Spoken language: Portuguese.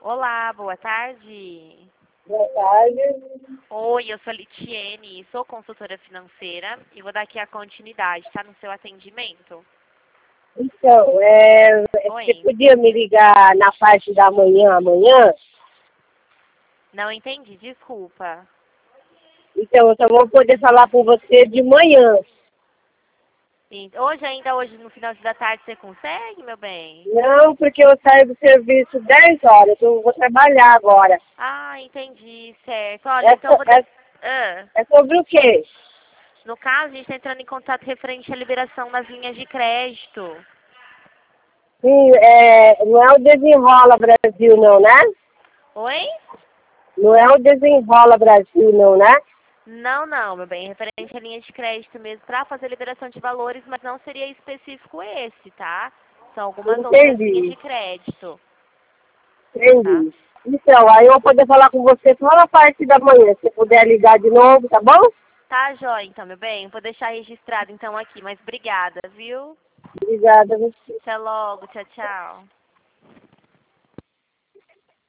Olá, boa tarde. Boa tarde. Oi, eu sou a Litiene, sou consultora financeira e vou dar aqui a continuidade, tá? No seu atendimento. Então, você Oi, podia me ligar na parte da manhã amanhã? não entendi, desculpa. Então, eu só vou poder falar com você de manhã. Hoje no final da tarde, você consegue, meu bem? Não, porque eu saio do serviço 10 horas, eu vou trabalhar agora. Ah, entendi, certo. Olha, É, então eu so- vou... é, Ah, é sobre o quê? no caso, a gente está entrando em contato referente à liberação das linhas de crédito. Sim, não é o Desenrola Brasil, não, né? Oi? Não é o Desenrola Brasil, não, né? Não, não, meu bem, referente à linha de crédito mesmo, para fazer liberação de valores, mas não seria específico esse, tá? São algumas outras linhas Entendi, de crédito, tá? entendi. Então, aí eu vou poder falar com você só na parte da manhã, se puder ligar de novo, tá bom? Tá, joia, então, meu bem, vou deixar registrado então aqui, mas obrigada, viu? Obrigada. Até logo, tchau, tchau.